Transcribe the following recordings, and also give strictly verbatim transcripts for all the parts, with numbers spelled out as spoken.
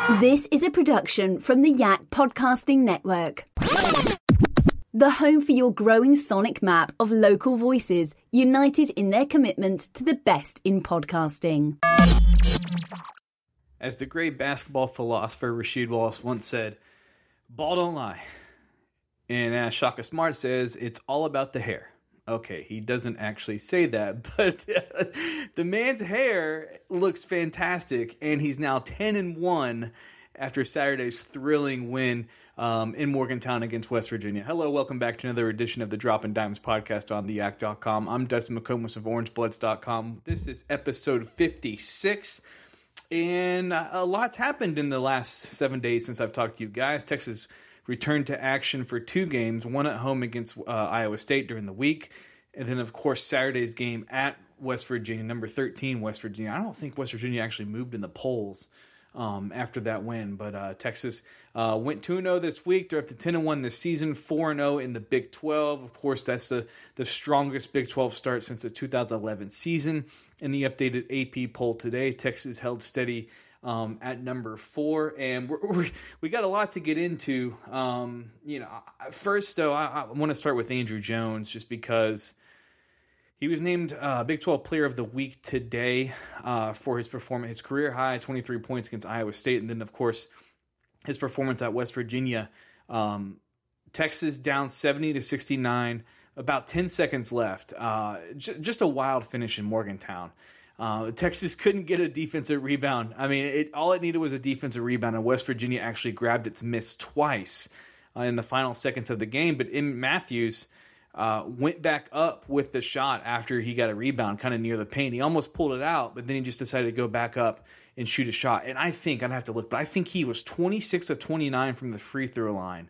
This is a production from the Yak Podcasting Network. The home for your growing sonic map of local voices, united in their commitment to the best in podcasting. As the great basketball philosopher Rasheed Wallace once said, ball don't lie. And as Shaka Smart says, it's all about the hair. Okay, he doesn't actually say that, but the man's hair looks fantastic, and he's now ten and one after Saturday's thrilling win um, in Morgantown against West Virginia. Hello, welcome back to another edition of the Dropping Dimes podcast on the yak dot com. I'm Dustin McComas of orange bloods dot com. This is episode fifty-six, and a lot's happened in the last seven days since I've talked to you guys. Texas returned to action for two games, one at home against uh, Iowa State during the week, and then, of course, Saturday's game at West Virginia, number thirteen West Virginia. I don't think West Virginia actually moved in the polls um, after that win, but uh, Texas uh, went two and oh this week. They're up to ten and one this season, four and oh in the Big twelve. Of course, that's the, the strongest Big twelve start since the two thousand eleven season. In the updated A P poll today, Texas held steady Um, at number four, and we're, we're, we got a lot to get into. Um, you know, first though, I, I want to start with Andrew Jones, just because he was named uh, Big twelve Player of the Week today uh, for his performance, his career high twenty-three points against Iowa State, and then of course his performance at West Virginia. Um, Texas down seventy to sixty-nine, about ten seconds left. Uh, j- just a wild finish in Morgantown. Uh, Texas couldn't get a defensive rebound. I mean, it, all it needed was a defensive rebound, and West Virginia actually grabbed its miss twice uh, in the final seconds of the game. But Em Matthews uh, went back up with the shot after he got a rebound kind of near the paint. He almost pulled it out, but then he just decided to go back up and shoot a shot. And I think, I'd have to look, but I think he was twenty-six of twenty-nine from the free throw line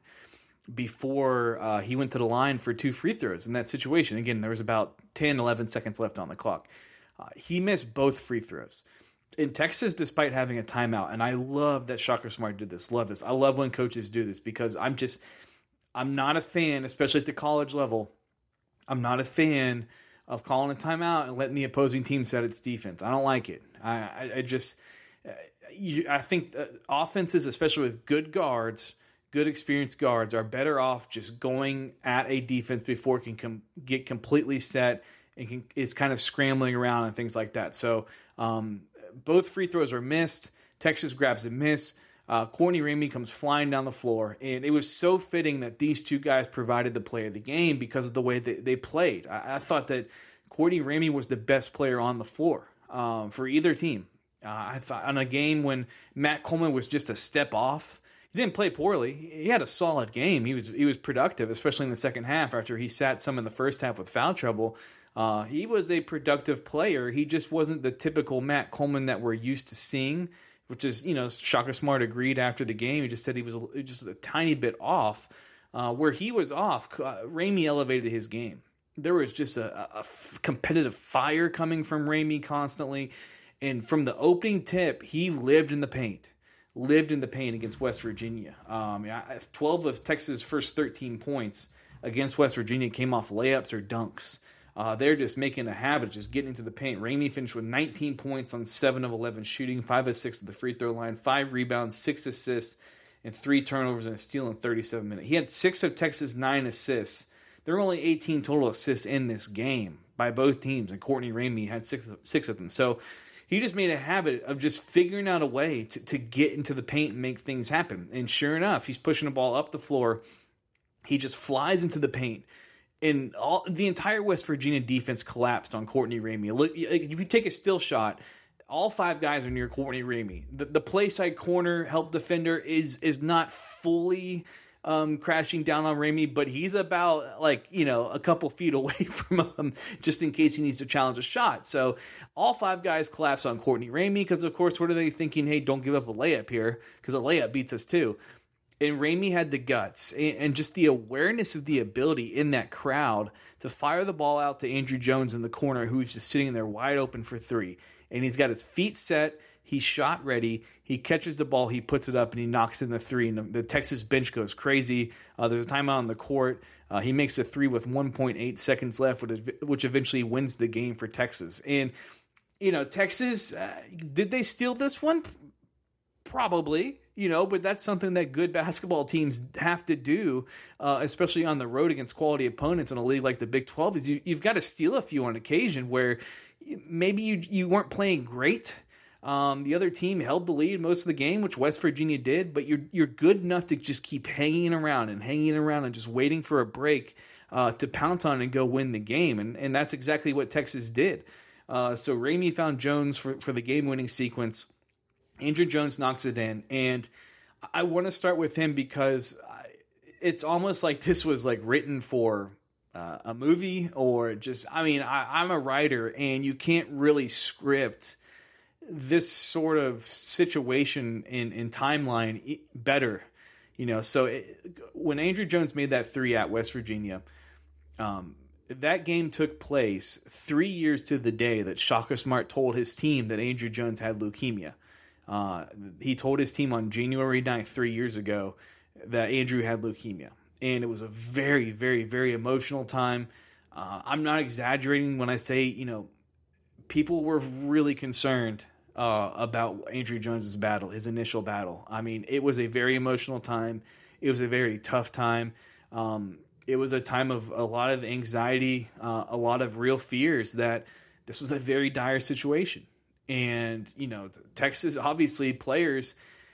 before uh, he went to the line for two free throws in that situation. Again, there was about ten, eleven seconds left on the clock. Uh, he missed both free throws. In Texas, despite having a timeout, and I love that Shaka Smart did this, love this. I love when coaches do this because I'm just, I'm not a fan, especially at the college level, I'm not a fan of calling a timeout and letting the opposing team set its defense. I don't like it. I, I, I just, uh, you, I think uh, offenses, especially with good guards, good experienced guards, are better off just going at a defense before it can com- get completely set. It can, it's kind of scrambling around and things like that. So um, both free throws are missed. Texas grabs a miss. Uh, Courtney Ramey comes flying down the floor. And it was so fitting that these two guys provided the play of the game because of the way that they played. I, I thought that Courtney Ramey was the best player on the floor um, for either team. Uh, I thought on a game when Matt Coleman was just a step off, he didn't play poorly. He had a solid game. He was he was productive, especially in the second half after he sat some in the first half with foul trouble. Uh, he was a productive player. He just wasn't the typical Matt Coleman that we're used to seeing, which is, you know, Shaka Smart agreed after the game. He just said he was a, just a tiny bit off. Uh, where he was off, uh, Ramey elevated his game. There was just a, a, a competitive fire coming from Ramey constantly. And from the opening tip, he lived in the paint. Lived in the paint against West Virginia. Um, twelve of Texas' first thirteen points against West Virginia came off layups or dunks. Uh, they're just making a habit of just getting into the paint. Ramey finished with nineteen points on seven of eleven shooting, five of six at the free throw line, five rebounds, six assists, and three turnovers and a steal in thirty-seven minutes. He had six of Texas' nine assists. There were only eighteen total assists in this game by both teams, and Courtney Ramey had six, six of them. So he just made a habit of just figuring out a way to, to get into the paint and make things happen. And sure enough, he's pushing the ball up the floor. He just flies into the paint. And all the entire West Virginia defense collapsed on Courtney Ramey. Look, if you take a still shot, all five guys are near Courtney Ramey. The, the play side corner help defender is is not fully um, crashing down on Ramey, but he's about like you know a couple feet away from him, just in case he needs to challenge a shot. So all five guys collapse on Courtney Ramey because, of course, what are they thinking? Hey, don't give up a layup here because a layup beats us too. And Ramey had the guts and just the awareness of the ability in that crowd to fire the ball out to Andrew Jones in the corner, who's just sitting there wide open for three. And he's got his feet set. He's shot ready. He catches the ball. He puts it up, and he knocks in the three. And the Texas bench goes crazy. Uh, there's a timeout on the court. Uh, he makes a three with one point eight seconds left, which eventually wins the game for Texas. And, you know, Texas, uh, did they steal this one? Probably, you know, but that's something that good basketball teams have to do, uh, especially on the road against quality opponents in a league like the Big twelve, is you, you've got to steal a few on occasion where maybe you you weren't playing great. Um, the other team held the lead most of the game, which West Virginia did, but you're you're good enough to just keep hanging around and hanging around and just waiting for a break uh, to pounce on and go win the game. And, and that's exactly what Texas did. Uh, so Ramey found Jones for, for the game-winning sequence. Andrew Jones knocks it in, and I want to start with him because it's almost like this was like written for uh, a movie or just, I mean, I, I'm a writer, and you can't really script this sort of situation in, in timeline better, you know. So it, when Andrew Jones made that three at West Virginia, um, that game took place three years to the day that Shaka Smart told his team that Andrew Jones had leukemia. Uh, he told his team on January ninth, three years ago, that Andrew had leukemia. And it was a very, very, very emotional time. Uh, I'm not exaggerating when I say, you know, people were really concerned uh, about Andrew Jones's battle, his initial battle. I mean, it was a very emotional time. It was a very tough time. Um, it was a time of a lot of anxiety, uh, a lot of real fears that this was a very dire situation. And, you know, Texas, obviously, players,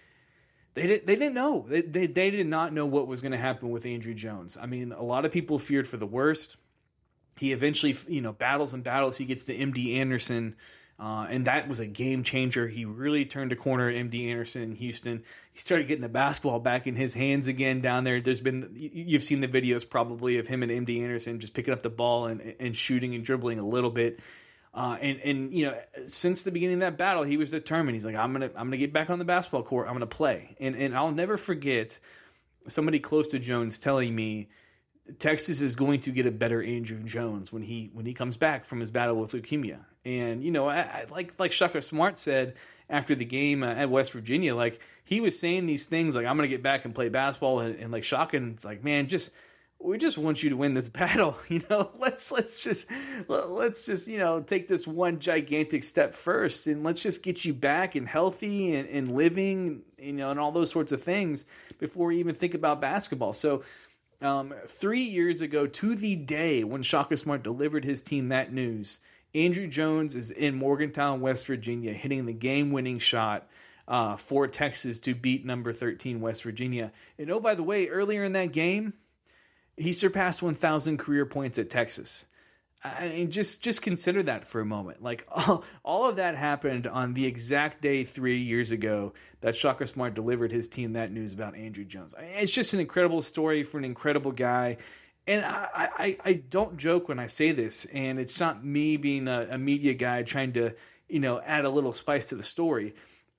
they didn't, they didn't know. They, they, they did not know what was going to happen with Andrew Jones. I mean, a lot of people feared for the worst. He eventually, you know, battles and battles. He gets to M D Anderson, uh, and that was a game changer. He really turned a corner at M D Anderson in Houston. He started getting the basketball back in his hands again down there. There's been, you've seen the videos probably of him and M D Anderson just picking up the ball and, and shooting and dribbling a little bit. Uh, and, and, you know, since the beginning of that battle, he was determined. He's like, I'm going to, I'm going to get back on the basketball court. I'm going to play. And, and I'll never forget somebody close to Jones telling me Texas is going to get a better Andrew Jones when he, when he comes back from his battle with leukemia. And, you know, I, I, like, like Shaka Smart said after the game uh, at West Virginia, like he was saying these things like, I'm going to get back and play basketball. And, and like Shaka, and it's like, man, just, we just want you to win this battle, you know. Let's let's just let's just you know take this one gigantic step first, and let's just get you back and healthy and, and living, you know, and all those sorts of things before we even think about basketball. So, um, three years ago to the day when Shaka Smart delivered his team that news, Andrew Jones is in Morgantown, West Virginia, hitting the game-winning shot uh, for Texas to beat number thirteen West Virginia. And oh, by the way, earlier in that game, he surpassed one thousand career points at Texas. I mean, just just consider that for a moment. Like, all, all of that happened on the exact day three years ago that Shaka Smart delivered his team that news about Andrew Jones. It's just an incredible story for an incredible guy. And I, I, I don't joke when I say this, and it's not me being a, a media guy trying to, you know, add a little spice to the story.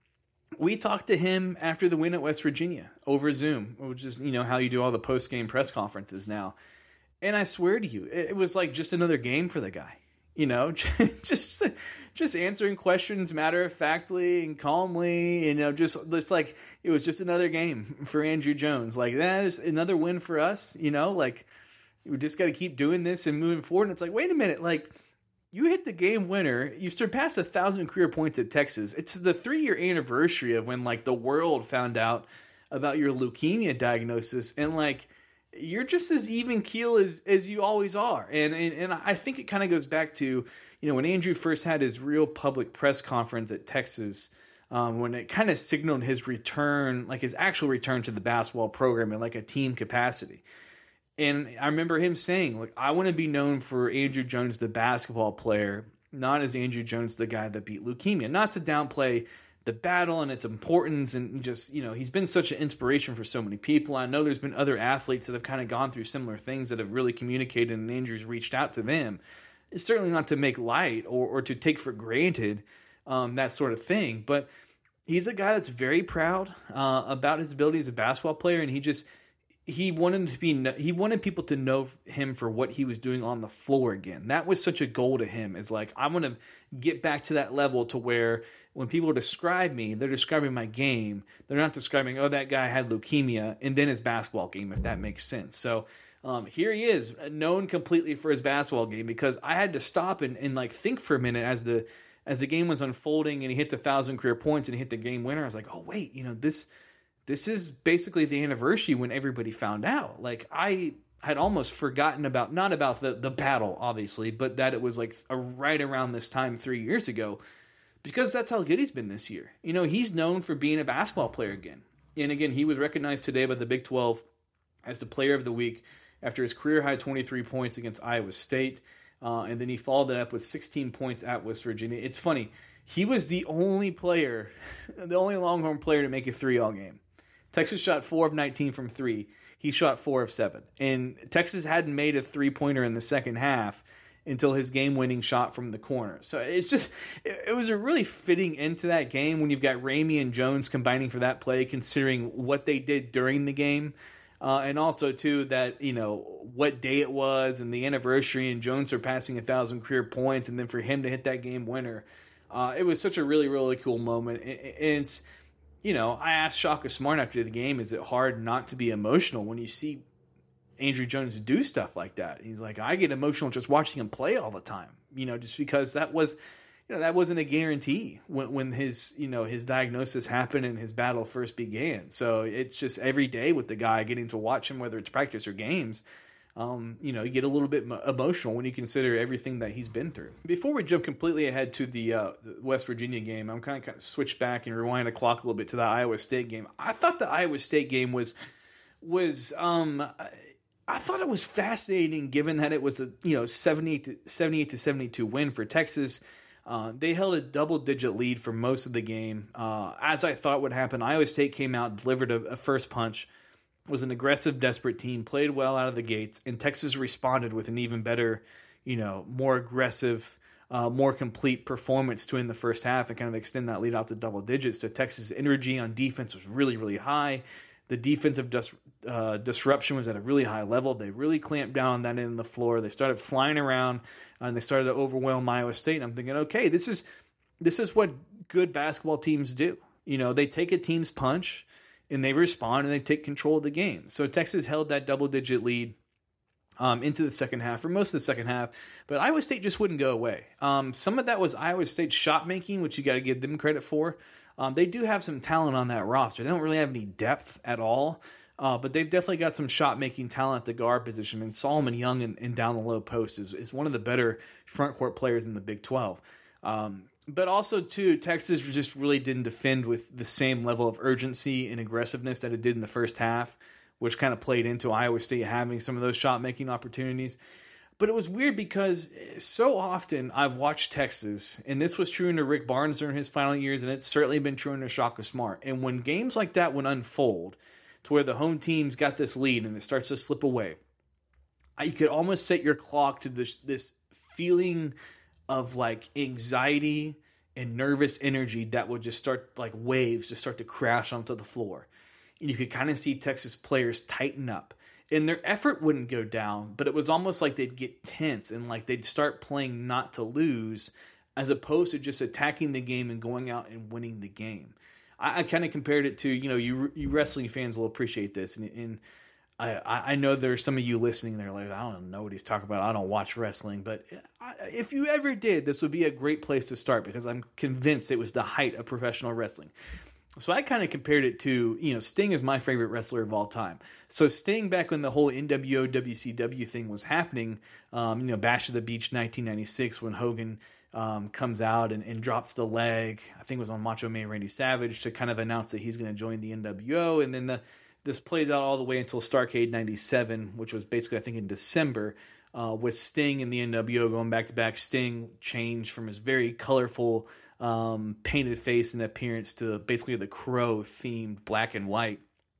We talked to him after the win at West Virginia over Zoom, which is, you know, how you do all the post-game press conferences now. And I swear to you, it was like just another game for the guy, you know, just just answering questions matter-of-factly and calmly, you know, just, just like it was just another game for Andrew Jones. Like, that is another win for us, you know, like we just got to keep doing this and moving forward. And it's like, wait a minute, like, you hit the game winner. You surpassed a thousand career points at Texas. It's the three-year anniversary of when, like, the world found out about your leukemia diagnosis, and like you're just as even keel as as you always are. And and, and I think it kind of goes back to, you know, when Andrew first had his real public press conference at Texas, um, when it kind of signaled his return, like his actual return to the basketball program in like a team capacity. And I remember him saying, like, I want to be known for Andrew Jones, the basketball player, not as Andrew Jones, the guy that beat leukemia. Not to downplay the battle and its importance, and just, you know, he's been such an inspiration for so many people. I know there's been other athletes that have kind of gone through similar things that have really communicated, and Andrew's reached out to them. It's certainly not to make light or, or to take for granted um, that sort of thing, but he's a guy that's very proud uh, about his ability as a basketball player, and he just... He wanted to be. He wanted people to know him for what he was doing on the floor again. That was such a goal to him. Is like, I want to get back to that level to where when people describe me, they're describing my game. They're not describing, oh, that guy had leukemia, and then his basketball game, if that makes sense. So um, here he is, known completely for his basketball game, because I had to stop and, and like think for a minute as the as the game was unfolding and he hit the thousand career points and he hit the game winner, I was like, oh wait, you know, this this is basically the anniversary when everybody found out. Like, I had almost forgotten about, not about the, the battle, obviously, but that it was like a, right around this time three years ago, because that's how good he's been this year. You know, he's known for being a basketball player again. And again, he was recognized today by the Big twelve as the player of the week after his career-high twenty-three points against Iowa State. Uh, and then he followed that up with sixteen points at West Virginia. It's funny. He was the only player, the only Longhorn player to make a three all game. Texas shot four of nineteen from three. He shot four of seven. And Texas hadn't made a three-pointer in the second half until his game-winning shot from the corner. So it's just, it, it was a really fitting end to that game when you've got Ramey and Jones combining for that play, considering what they did during the game. Uh, and also, too, that, you know, what day it was and the anniversary and Jones surpassing one thousand career points, and then for him to hit that game winner. Uh, it was such a really, really cool moment. And it's, you know, I asked Shaka Smart after the game, is it hard not to be emotional when you see Andrew Jones do stuff like that? He's like, I get emotional just watching him play all the time, you know, just because that was, you know, that wasn't a guarantee when, when his, you know, his diagnosis happened and his battle first began. So it's just every day with the guy, getting to watch him, whether it's practice or games, um, you know, you get a little bit emotional when you consider everything that he's been through. Before we jump completely ahead to the, uh, the West Virginia game, I'm kind of, kind of switch back and rewind the clock a little bit to the Iowa State game. I thought the Iowa State game was, was, um, I thought it was fascinating given that it was a, you know, seventy-eight to seventy-two win for Texas. Uh, they held a double-digit lead for most of the game. Uh, as I thought would happen, Iowa State came out, delivered a, a first punch, was an aggressive, desperate team, played well out of the gates, and Texas responded with an even better, you know, more aggressive, uh, more complete performance to end the first half and kind of extend that lead out to double digits. So Texas' energy on defense was really, really high. The defensive dis- uh, disruption was at a really high level. They really clamped down on that end of the floor. They started flying around, uh, and they started to overwhelm Iowa State. And I'm thinking, okay, this is this is what good basketball teams do. You know, they take a team's punch, and they respond, and they take control of the game. So Texas held that double-digit lead um, into the second half, for most of the second half, but Iowa State just wouldn't go away. Um, some of that was Iowa State's shot making, which you got to give them credit for. Um, they do have some talent on that roster. They don't really have any depth at all, uh, but they've definitely got some shot-making talent at the guard position. And Solomon Young in, in down the low post is, is one of the better front court players in the Big twelve. Um, but also, too, Texas just really didn't defend with the same level of urgency and aggressiveness that it did in the first half, which kind of played into Iowa State having some of those shot-making opportunities. But it was weird because so often I've watched Texas, and this was true under Rick Barnes during his final years, and it's certainly been true under Shaka Smart. And when games like that would unfold to where the home team's got this lead and it starts to slip away, you could almost set your clock to this, this feeling of like anxiety and nervous energy that would just start, like waves, just start to crash onto the floor. And you could kind of see Texas players tighten up. And their effort wouldn't go down, but it was almost like they'd get tense and like they'd start playing not to lose as opposed to just attacking the game and going out and winning the game. I, I kind of compared it to, you know, you you wrestling fans will appreciate this. And, and I, I know there's some of you listening there like, I don't know what he's talking about. I don't watch wrestling. But I, if you ever did, this would be a great place to start because I'm convinced it was the height of professional wrestling. So I kind of compared it to, you know, Sting is my favorite wrestler of all time. So Sting, back when the whole N W O W C W thing was happening, um, you know, Bash of the Beach nineteen ninety-six, when Hogan um, comes out and, and drops the leg, I think it was on Macho Man Randy Savage, to kind of announce that he's going to join the N W O. And then the, this plays out all the way until Starrcade ninety-seven, which was basically, I think, in December, uh, with Sting and the N W O going back-to-back. Sting changed from his very colorful Um, painted face and appearance to basically the Crow themed black and white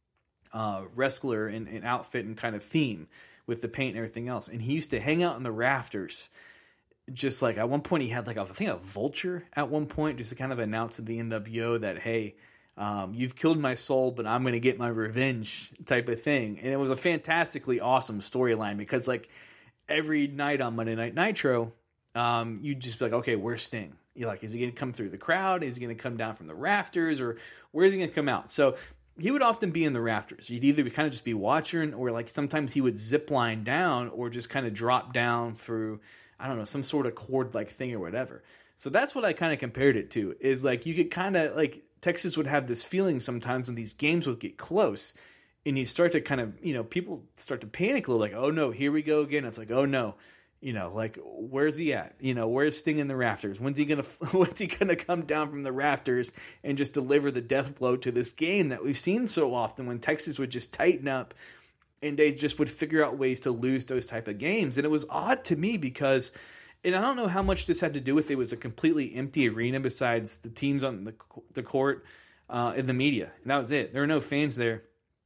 uh, wrestler and, and outfit and kind of theme with the paint and everything else. And he used to hang out in the rafters. Just like at one point he had like a, I think a vulture at one point just to kind of announce to the N W O that, hey, um, you've killed my soul, but I'm going to get my revenge type of thing. And it was a fantastically awesome storyline because like every night on Monday Night Nitro, um, you'd just be like, okay, where's Sting? You're like, is he going to come through the crowd? Is he going to come down from the rafters? Or where is he going to come out? So he would often be in the rafters. You'd either kind of just be watching, or like sometimes he would zip line down or just kind of drop down through, I don't know, some sort of cord-like thing or whatever. So that's what I kind of compared it to, is like you could kind of like Texas would have this feeling sometimes when these games would get close and you start to kind of, you know, people start to panic a little, like, oh no, here we go again. It's like, oh no, you know, like, where's he at? You know, where's Sting in the rafters? When's he going to, when's he going to come down from the rafters and just deliver the death blow to this game that we've seen so often when Texas would just tighten up and they just would figure out ways to lose those type of games. And it was odd to me because, and I don't know how much this had to do with it was a completely empty arena besides the teams on the the court uh, and the media. And that was it. There were no fans there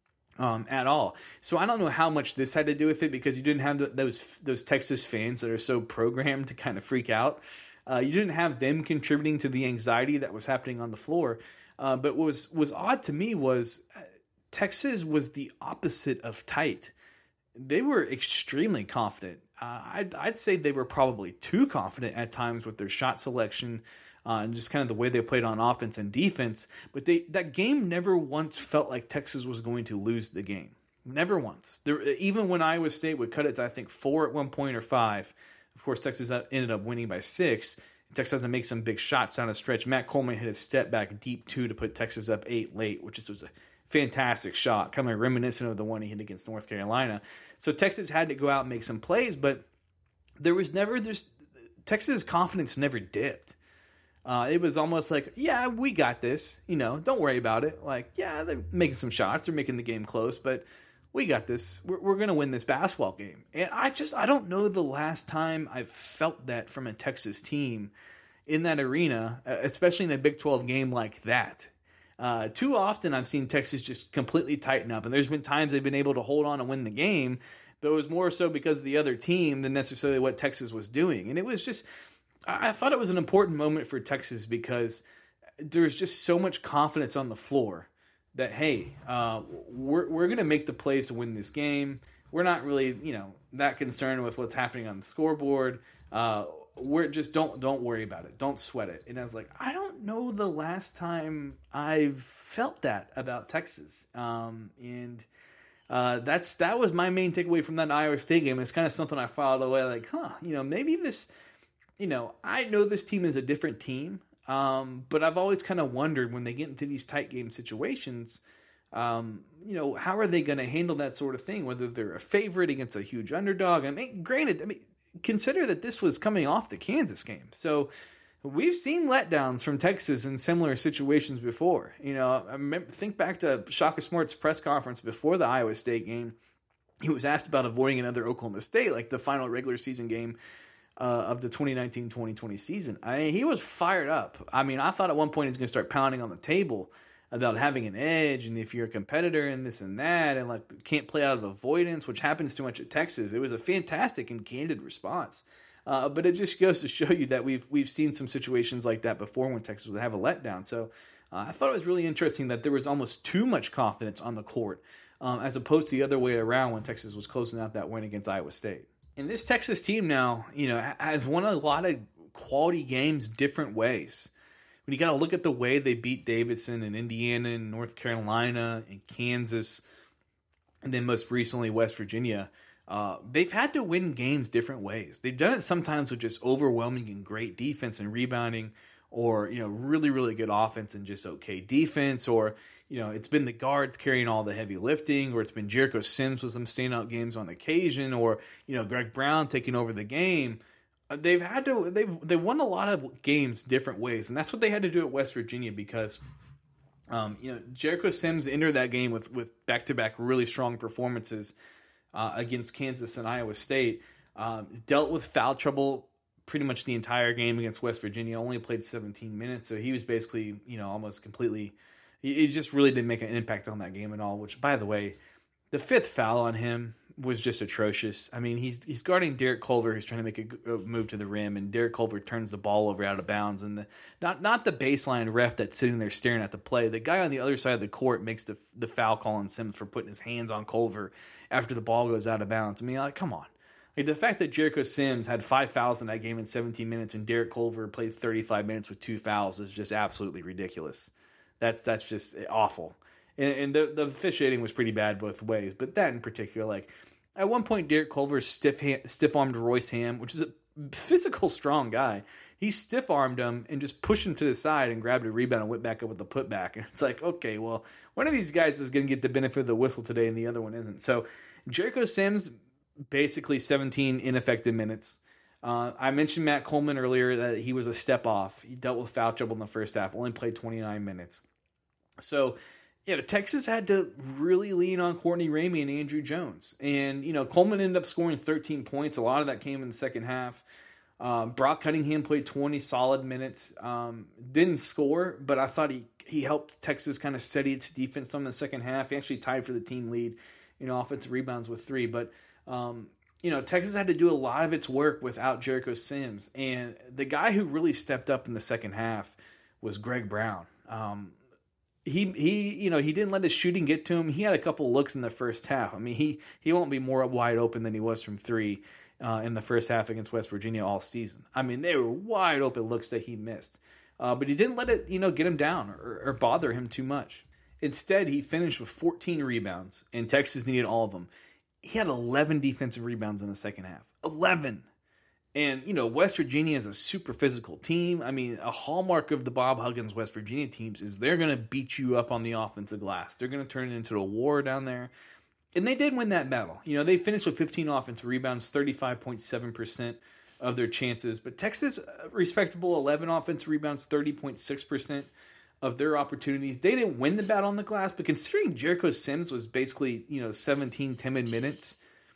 um, at all. So I don't know how much this had to do with it because you didn't have the, those those Texas fans that are so programmed to kind of freak out. Uh, you didn't have them contributing to the anxiety that was happening on the floor. Uh, but what was, was odd to me was Texas was the opposite of tight. They were extremely confident. Uh, I'd, I'd say they were probably too confident at times with their shot selection uh, and just kind of the way they played on offense and defense. But they that game never once felt like Texas was going to lose the game. Never once. There, even when Iowa State would cut it to, I think, four at one point or five. Of course, Texas ended up winning by six. Texas had to make some big shots down the stretch. Matt Coleman hit a step back deep two to put Texas up eight late, which was a fantastic shot, kind of reminiscent of the one he hit against North Carolina. So Texas had to go out and make some plays, but there was never this. Texas' confidence never dipped. Uh, it was almost like, yeah, we got this. You know, don't worry about it. Like, yeah, they're making some shots, they're making the game close, but we got this. We're, we're going to win this basketball game. And I just, I don't know the last time I've felt that from a Texas team in that arena, especially in a Big twelve game like that. Uh, too often I've seen Texas just completely tighten up, and there's been times they've been able to hold on and win the game, but it was more so because of the other team than necessarily what Texas was doing. And it was just, I thought it was an important moment for Texas because there's just so much confidence on the floor that, hey, uh, we're we're going to make the plays to win this game. We're not really, you know, that concerned with what's happening on the scoreboard. Uh, we're just don't don't worry about it. Don't sweat it. And I was like, I don't know the last time I've felt that about Texas. Um, and uh, that's that was my main takeaway from that Iowa State game. It's kind of something I filed away, like, huh, you know, maybe this, you know, I know this team is a different team. Um, but I've always kind of wondered when they get into these tight game situations, um, you know, how are they going to handle that sort of thing? Whether they're a favorite against a huge underdog. I mean, granted, I mean, consider that this was coming off the Kansas game. So we've seen letdowns from Texas in similar situations before. You know, I remember, think back to Shaka Smart's press conference before the Iowa State game. He was asked about avoiding another Oklahoma State, like the final regular season game Uh, of the twenty nineteen twenty twenty season. I mean, he was fired up. I mean, I thought at one point he was going to start pounding on the table about having an edge and if you're a competitor and this and that and like can't play out of avoidance, which happens too much at Texas. It was a fantastic and candid response. Uh, but it just goes to show you that we've we've seen some situations like that before when Texas would have a letdown. So uh, I thought it was really interesting that there was almost too much confidence on the court um, as opposed to the other way around when Texas was closing out that win against Iowa State. And this Texas team now, you know, has won a lot of quality games different ways. When you got to look at the way they beat Davidson and Indiana and North Carolina and Kansas, and then most recently West Virginia, uh, they've had to win games different ways. They've done it sometimes with just overwhelming and great defense and rebounding, or, you know, really, really good offense and just okay defense, or, you know, it's been the guards carrying all the heavy lifting, or it's been Jericho Sims with some standout games on occasion, or, you know, Greg Brown taking over the game. They've had to, they've, they won a lot of games different ways, and that's what they had to do at West Virginia because, um, you know, Jericho Sims entered that game with, with back-to-back really strong performances uh, against Kansas and Iowa State, um, dealt with foul trouble pretty much the entire game against West Virginia, only played seventeen minutes, so he was basically, you know, almost completely, he just really didn't make an impact on that game at all, which, by the way, the fifth foul on him was just atrocious. I mean, he's he's guarding Derek Culver, who's trying to make a, a move to the rim, and Derek Culver turns the ball over out of bounds, and the not not the baseline ref that's sitting there staring at the play. The guy on the other side of the court makes the the foul call on Sims for putting his hands on Culver after the ball goes out of bounds. I mean, like, come on. Like, the fact that Jericho Sims had five fouls in that game in seventeen minutes and Derek Culver played thirty-five minutes with two fouls is just absolutely ridiculous. That's that's just awful. And, and the the officiating was pretty bad both ways. But that in particular, like, at one point Derek Culver stiff stiff armed Royce Hamm, which is a physical, strong guy, He stiff-armed him and just pushed him to the side and grabbed a rebound and went back up with the putback. And it's like, okay, well, one of these guys is going to get the benefit of the whistle today and the other one isn't. So Jericho Sims, basically seventeen ineffective minutes. Uh, I mentioned Matt Coleman earlier that he was a step off. He dealt with foul trouble in the first half, only played twenty-nine minutes. So, you know, Texas had to really lean on Courtney Ramey and Andrew Jones. And, you know, Coleman ended up scoring thirteen points. A lot of that came in the second half. Um, Brock Cunningham played twenty solid minutes. Um, didn't score, but I thought he, he helped Texas kind of steady its defense some in the second half. He actually tied for the team lead in offensive rebounds with three. But, um, you know, Texas had to do a lot of its work without Jericho Sims. And the guy who really stepped up in the second half was Greg Brown. Um, he, he, you know, he didn't let his shooting get to him. He had a couple looks in the first half. I mean, he, he won't be more wide open than he was from three uh, in the first half against West Virginia all season. I mean, they were wide open looks that he missed. Uh, but he didn't let it, you know, get him down or, or bother him too much. Instead, he finished with fourteen rebounds, and Texas needed all of them. He had eleven defensive rebounds in the second half. eleven! And, you know, West Virginia is a super physical team. I mean, a hallmark of the Bob Huggins West Virginia teams is they're going to beat you up on the offensive glass. They're going to turn it into a war down there. And they did win that battle. You know, they finished with fifteen offensive rebounds, thirty-five point seven percent of their chances. But Texas, respectable eleven offensive rebounds, thirty point six percent of their opportunities. They didn't win the battle on the glass, but considering Jericho Sims was basically, you know, seventeen timid minutes,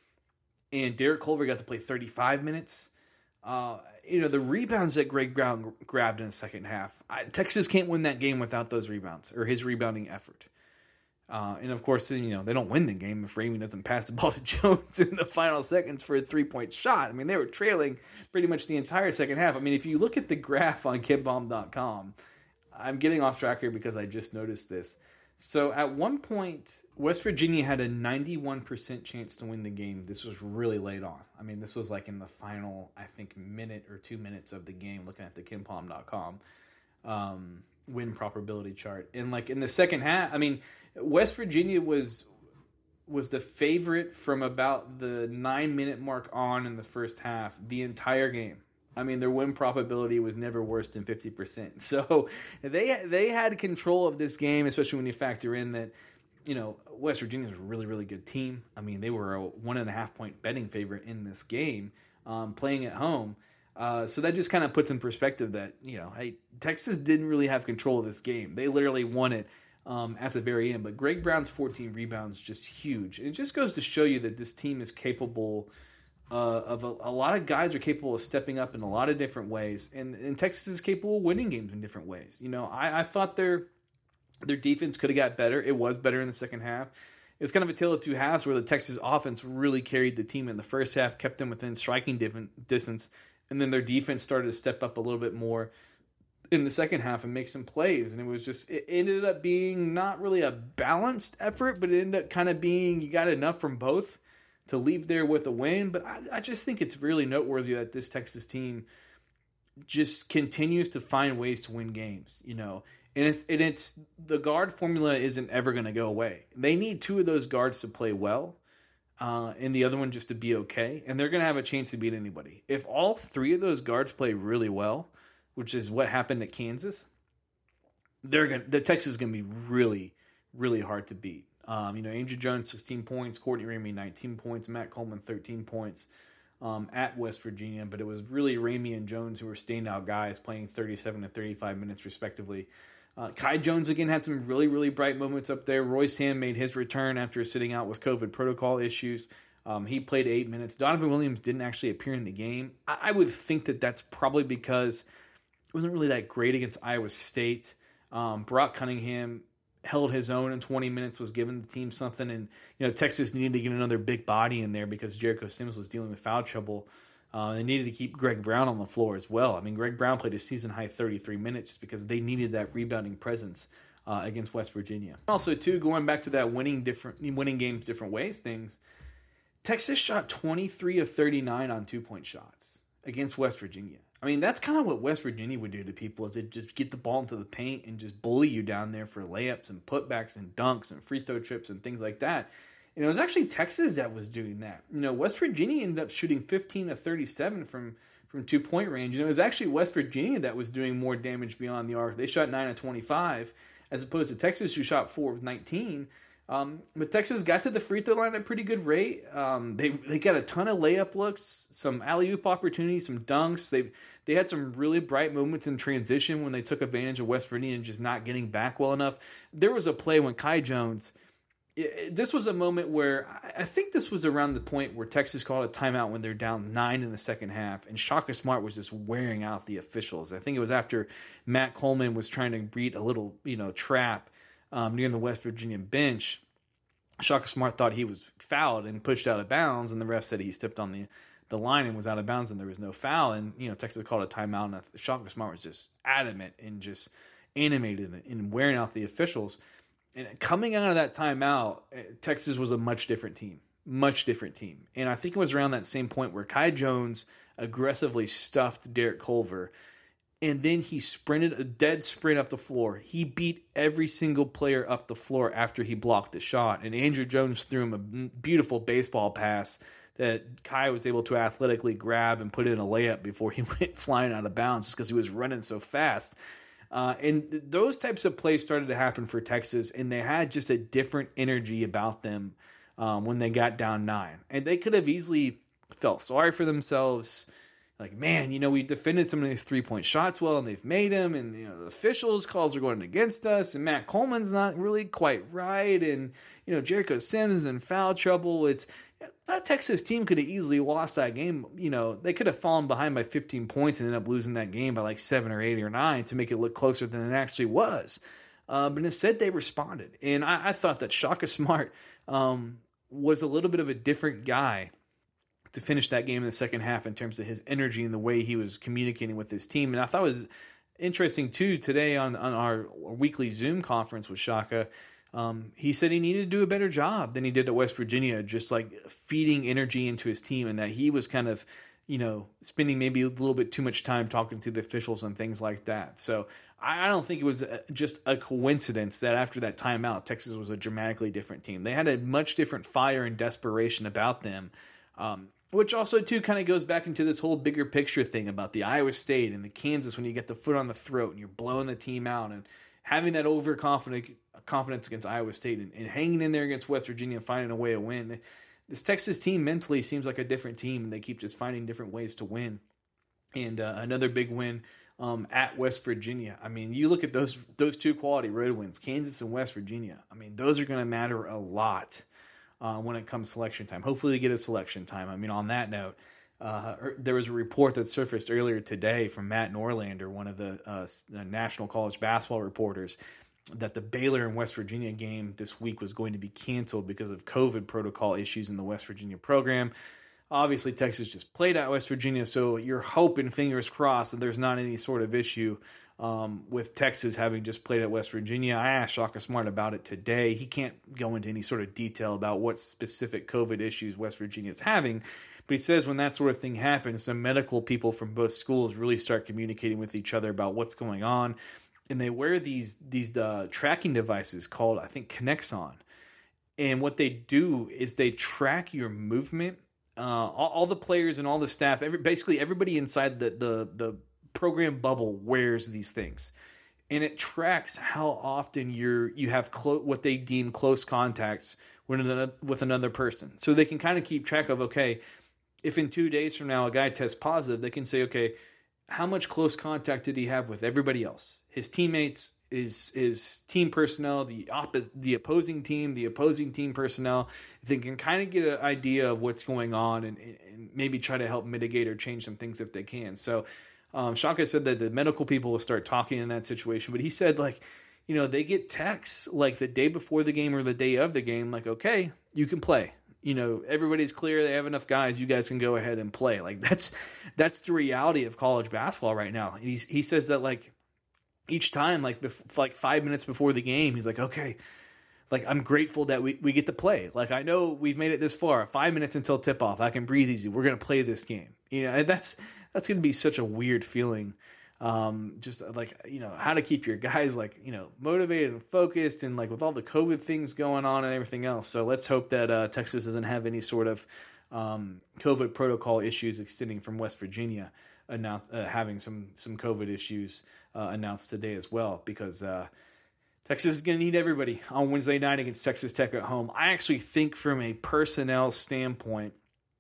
and Derek Culver got to play thirty-five minutes, uh, you know, the rebounds that Greg Brown grabbed in the second half, I, Texas can't win that game without those rebounds or his rebounding effort. Uh, and of course, you know, they don't win the game if Ramey doesn't pass the ball to Jones in the final seconds for a three-point shot. I mean, they were trailing pretty much the entire second half. I mean, if you look at the graph on Kid Bomb dot com, I'm getting off track here because I just noticed this. So at one point, West Virginia had a ninety-one percent chance to win the game. This was really late on. I mean, this was like in the final, I think, minute or two minutes of the game, looking at the Kid Bomb dot com um, win probability chart. And like in the second half, I mean, West Virginia was was the favorite from about the nine-minute mark on in the first half, the entire game. I mean, their win probability was never worse than fifty percent. So they they had control of this game, especially when you factor in that, you know, West Virginia is a really, really good team. I mean, they were a one and a half point betting favorite in this game, um, playing at home. Uh, so that just kind of puts in perspective that, you know, hey, Texas didn't really have control of this game. They literally won it um, at the very end. But Greg Brown's fourteen rebounds just huge. It just goes to show you that this team is capable uh, of a, a lot of guys are capable of stepping up in a lot of different ways, and, and Texas is capable of winning games in different ways. You know, I, I thought their their defense could have got better. It was better in the second half. It's kind of a tale of two halves where the Texas offense really carried the team in the first half, kept them within striking distance, and then their defense started to step up a little bit more in the second half and make some plays. And it was just, it ended up being not really a balanced effort, but it ended up kind of being, you got enough from both to leave there with a win. But I, I just think it's really noteworthy that this Texas team just continues to find ways to win games, you know. And it's and it's the guard formula isn't ever going to go away. They need two of those guards to play well, uh, and the other one just to be okay. And they're going to have a chance to beat anybody. If all three of those guards play really well, which is what happened at Kansas, they're going the Texas is going to be really, really hard to beat. Um, you know, Andrew Jones sixteen points, Courtney Ramey nineteen points, Matt Coleman thirteen points um, at West Virginia. But it was really Ramey and Jones who were standout guys, playing thirty-seven and thirty-five minutes respectively. Uh, Kai Jones, again, had some really, really bright moments up there. Royce Ham made his return after sitting out with COVID protocol issues. Um, he played eight minutes. Donovan Williams didn't actually appear in the game. I, I would think that that's probably because it wasn't really that great against Iowa State. Um, Brock Cunningham held his own in twenty minutes, was giving the team something. And, you know, Texas needed to get another big body in there because Jericho Sims was dealing with foul trouble. Uh, they needed to keep Greg Brown on the floor as well. I mean, Greg Brown played a season-high thirty-three minutes just because they needed that rebounding presence uh, against West Virginia. Also, too, going back to that winning different winning games different ways things, Texas shot twenty-three of thirty-nine on two-point shots against West Virginia. I mean, that's kind of what West Virginia would do to people, is they just get the ball into the paint and just bully you down there for layups and putbacks and dunks and free throw trips and things like that. And it was actually Texas that was doing that. You know, West Virginia ended up shooting fifteen of thirty-seven from, from two-point range. And it was actually West Virginia that was doing more damage beyond the arc. They shot nine of twenty-five, as opposed to Texas, who shot four of nineteen. Um, but Texas got to the free throw line at a pretty good rate. Um, they they got a ton of layup looks, some alley-oop opportunities, some dunks. They they had some really bright moments in transition when they took advantage of West Virginia just not getting back well enough. There was a play when Kai Jones, it, this was a moment where I, I think this was around the point where Texas called a timeout when they're down nine in the second half, and Shaka Smart was just wearing out the officials. I think it was after Matt Coleman was trying to beat a little, you know, trap Um, near the West Virginia bench. Shaka Smart thought he was fouled and pushed out of bounds, and the ref said he stepped on the, the line and was out of bounds, and there was no foul. And you know, Texas called a timeout, and Shaka Smart was just adamant and just animated in wearing out the officials. And coming out of that timeout, Texas was a much different team, much different team. And I think it was around that same point where Kai Jones aggressively stuffed Derek Culver. And then he sprinted a dead sprint up the floor. He beat every single player up the floor after he blocked the shot. And Andrew Jones threw him a beautiful baseball pass that Kai was able to athletically grab and put in a layup before he went flying out of bounds just because he was running so fast. Uh, and th- those types of plays started to happen for Texas, and they had just a different energy about them um, when they got down nine. And they could have easily felt sorry for themselves. Like, man, you know, we defended some of these three-point shots well, and they've made them, and, you know, the officials' calls are going against us, and Matt Coleman's not really quite right, and, you know, Jericho Sims is in foul trouble. It's that Texas team could have easily lost that game. You know, they could have fallen behind by fifteen points and ended up losing that game by like seven or eight or nine to make it look closer than it actually was. Uh, but instead, they responded, and I, I thought that Shaka Smart um, was a little bit of a different guy to finish that game in the second half in terms of his energy and the way he was communicating with his team. And I thought it was interesting, too, today on, on our weekly Zoom conference with Shaka, um, he said he needed to do a better job than he did at West Virginia, just like feeding energy into his team, and that he was kind of, you know, spending maybe a little bit too much time talking to the officials and things like that. So I don't think it was just a coincidence that after that timeout, Texas was a dramatically different team. They had a much different fire and desperation about them. Um, Which also, too, kind of goes back into this whole bigger picture thing about the Iowa State and the Kansas when you get the foot on the throat and you're blowing the team out and having that overconfident confidence against Iowa State and, and hanging in there against West Virginia and finding a way to win. This Texas team mentally seems like a different team, and they keep just finding different ways to win. And uh, another big win um, at West Virginia. I mean, you look at those those two quality road wins, Kansas and West Virginia. I mean, those are going to matter a lot. Uh, when it comes selection time. Hopefully they get a selection time. I mean, on that note, uh, there was a report that surfaced earlier today from Matt Norlander, one of the uh, national college basketball reporters, that the Baylor and West Virginia game this week was going to be canceled because of COVID protocol issues in the West Virginia program. Obviously, Texas just played at West Virginia, so you're hoping, fingers crossed, that there's not any sort of issue Um, with Texas having just played at West Virginia. I asked Shaka Smart about it today. He can't go into any sort of detail about what specific COVID issues West Virginia is having, but he says when that sort of thing happens, the medical people from both schools really start communicating with each other about what's going on, and they wear these these uh, tracking devices called, I think, Connexon. And what they do is they track your movement. Uh, all, all the players and all the staff, every, basically everybody inside the the the program bubble wears these things, and it tracks how often you're you have clo- what they deem close contacts with another, with another person, so they can kind of keep track of, okay, if in two days from now a guy tests positive, they can say, okay, how much close contact did he have with everybody else, his teammates, his his team personnel, the opposite, the opposing team, the opposing team personnel. They can kind of get an idea of what's going on and, and maybe try to help mitigate or change some things if they can. So Um, Shaka said that the medical people will start talking in that situation, but he said, like, you know, they get texts like the day before the game or the day of the game, like, okay, you can play. You know, everybody's clear. They have enough guys. You guys can go ahead and play. Like, that's that's the reality of college basketball right now. And he's, he says that, like, each time, like, bef- like five minutes before the game, he's like, okay, like, I'm grateful that we, we get to play. Like, I know we've made it this far. Five minutes until tip-off. I can breathe easy. We're going to play this game. You know, and that's that's going to be such a weird feeling. Um, just, like, you know, how to keep your guys, like, you know, motivated and focused, and, like, with all the COVID things going on and everything else. So let's hope that uh, Texas doesn't have any sort of um, COVID protocol issues extending from West Virginia. announce, uh, having some some COVID issues uh, announced today as well, because uh, Texas is going to need everybody on Wednesday night against Texas Tech at home. I actually think from a personnel standpoint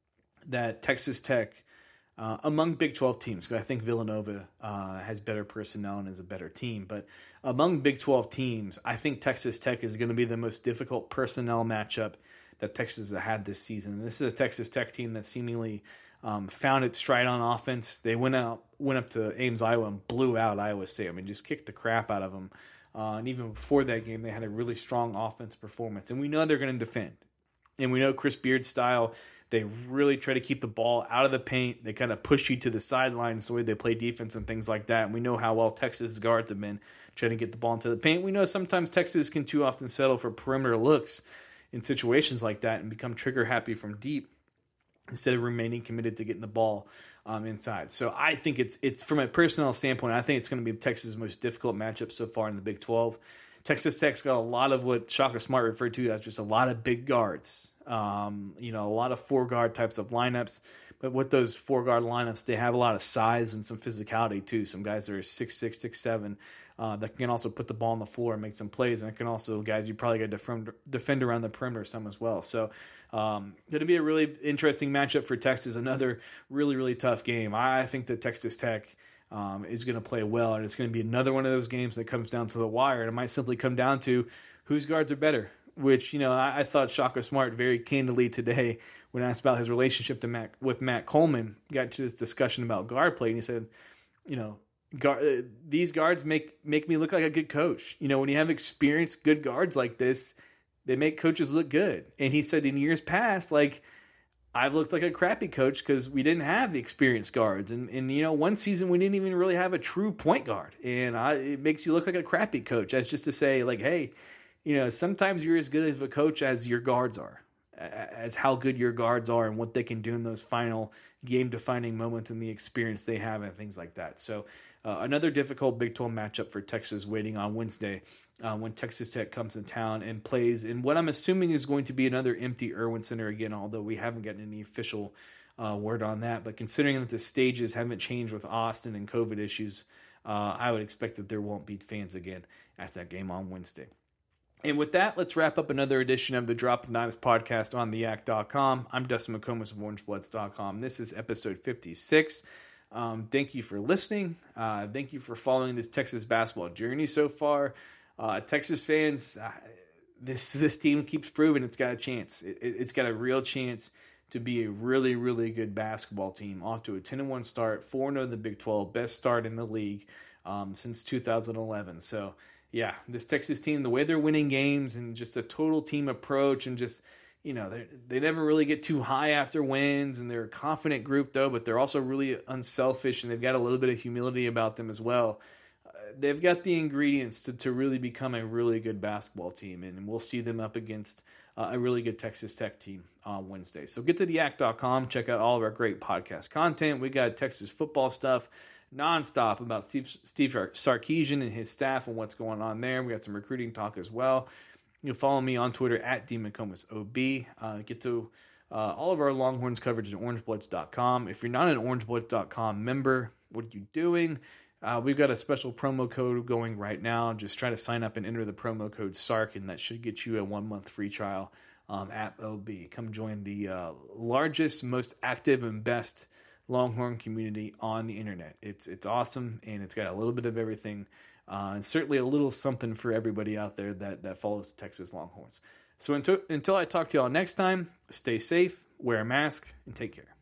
that Texas Tech, uh, among Big twelve teams, because I think Villanova uh, has better personnel and is a better team, but among Big twelve teams, I think Texas Tech is going to be the most difficult personnel matchup that Texas has had this season. And this is a Texas Tech team that seemingly um, found its stride on offense. They went out, went up to Ames, Iowa, and blew out Iowa State. I mean, just kicked the crap out of them. Uh, and even before that game, they had a really strong offense performance. And we know they're going to defend. And we know Chris Beard's style. They really try to keep the ball out of the paint. They kind of push you to the sidelines, the way they play defense and things like that. And we know how well Texas guards have been trying to get the ball into the paint. We know sometimes Texas can too often settle for perimeter looks in situations like that and become trigger happy from deep instead of remaining committed to getting the ball um, inside. So I think it's it's from a personnel standpoint, I think it's going to be Texas' most difficult matchup so far in the Big twelve. Texas Tech's got a lot of what Shaka Smart referred to as just a lot of big guards. Um, you know, a lot of four guard types of lineups. But with those four guard lineups, they have a lot of size and some physicality too. Some guys that are six six, six seven uh, that can also put the ball on the floor and make some plays. And it can also, guys, you probably got to defend, defend around the perimeter some as well. So um, going to be a really interesting matchup for Texas. Another really, really tough game. I think that Texas Tech um, is going to play well, and it's going to be another one of those games that comes down to the wire. And it might simply come down to whose guards are better. Which, you know, I, I thought Shaka Smart very candidly today when asked about his relationship to Matt, with Matt Coleman, got to this discussion about guard play, and he said, you know, guard, uh, these guards make make me look like a good coach. You know, when you have experienced good guards like this, they make coaches look good. And he said in years past, like, I've looked like a crappy coach because we didn't have the experienced guards. And, and, you know, one season we didn't even really have a true point guard. And I, it makes you look like a crappy coach. That's just to say, like, hey, you know, sometimes you're as good of a coach as your guards are, as how good your guards are and what they can do in those final game-defining moments and the experience they have and things like that. So uh, another difficult Big twelve matchup for Texas waiting on Wednesday uh, when Texas Tech comes to town and plays in what I'm assuming is going to be another empty Irwin Center again, although we haven't gotten any official uh, word on that. But considering that the stages haven't changed with Austin and COVID issues, uh, I would expect that there won't be fans again at that game on Wednesday. And with that, let's wrap up another edition of the Drop of Dimes podcast on the yak dot com. I'm Dustin McComas of orange bloods dot com. This is episode fifty-six. Um, thank you for listening. Uh, thank you for following this Texas basketball journey so far. Uh, Texas fans, uh, this this team keeps proving it's got a chance. It, it, it's got a real chance to be a really, really good basketball team. Off to a ten and one start, four and oh in the Big twelve, best start in the league um, since two thousand eleven. So, yeah, this Texas team, the way they're winning games and just a total team approach and just, you know, they they never really get too high after wins, and they're a confident group, though, but they're also really unselfish, and they've got a little bit of humility about them as well. Uh, they've got the ingredients to, to really become a really good basketball team, and we'll see them up against uh, a really good Texas Tech team on Wednesday. So get to the yak dot com, check out all of our great podcast content. We got Texas football stuff nonstop about Steve, Steve Sarkisian and his staff and what's going on there. We got some recruiting talk as well. You can follow me on Twitter at D McComas O B. Uh, get to uh, all of our Longhorns coverage at orange bloods dot com. If you're not an orange bloods dot com member, what are you doing? Uh, we've got a special promo code going right now. Just try to sign up and enter the promo code SARK, and that should get you a one-month free trial um, at O B. Come join the uh, largest, most active, and best Longhorn community on the internet. It's it's awesome, and it's got a little bit of everything, uh, and certainly a little something for everybody out there that, that follows the Texas Longhorns. So until, until I talk to y'all next time, stay safe, wear a mask, and take care.